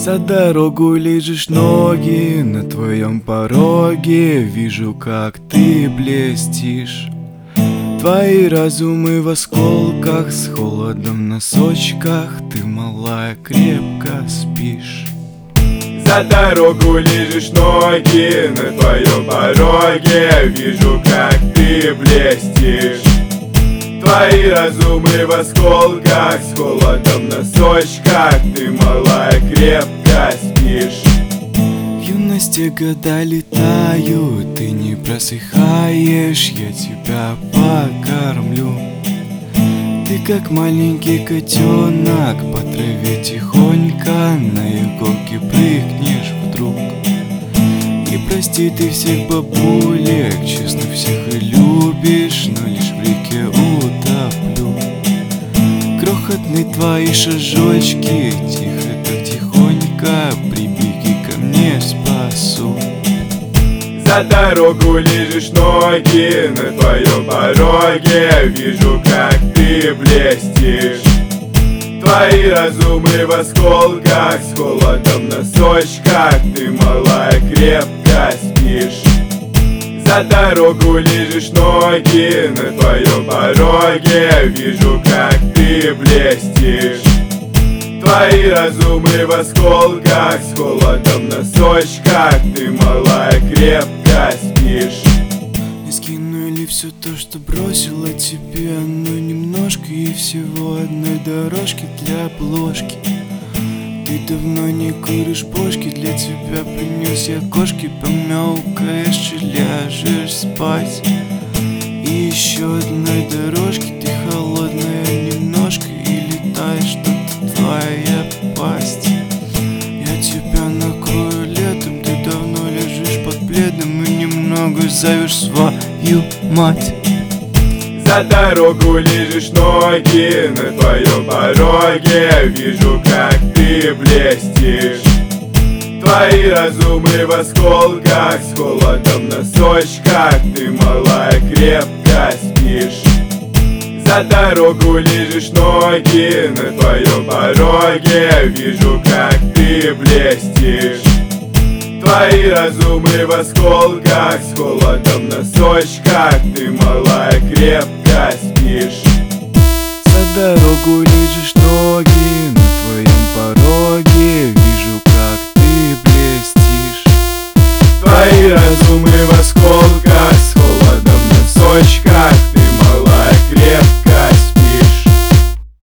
За дорогу лижешь ноги, на твоем пороге вижу, как ты блестишь. Твои разумы в осколках, с холодом в носочках, ты, малая, крепко спишь. За дорогу лижешь ноги, на твоем пороге вижу, как ты блестишь. Твои разумы в осколках, с холодом в носочках, ты, малая, крепко спишь. В юности года летают, ты не просыхаешь, я тебя покормлю. Ты как маленький котенок, по траве тихонько на иголке прыгнешь вдруг. И прости ты всех бабулек, честно всех и любишь, но лишь в реке утоплю. Крохотные твои шажочки, тихо так тихонько, прибеги ко мне, спасу. За дорогу лижешь ноги, на твоем пороге вижу, как ты блестишь. Твои разумы в осколках, с холодом в носочках, ты, малая, крепко спишь. За дорогу лижешь ноги, на твоем пороге вижу, как ты блестишь. Твои разумы в осколках, с холодом в носочках, ты, малая, крепко спишь. Не скину ли все то, что бросила тебе, но немножко и всего одной дорожки для обложки. Ты давно не куришь бошки, для тебя принес я кошки, помяукаешь и ляжешь спать. И еще одной дорожки, ты холодная немножко, и летаешь тут твоя пасть. Я тебя накрою летом, ты давно лежишь под пледом и немного зовешь свою мать. За дорогу лижешь ноги, на твоем пороге вижу, как ты блестишь. Твои разумы в осколках, с холодом в носочках, ты, малая, крепко спишь. За дорогу лижешь ноги, на твоем пороге вижу, как ты блестишь. Твои разумы в осколках, с холодом в носочках, ты, малая, крепко спишь. За дорогу лижешь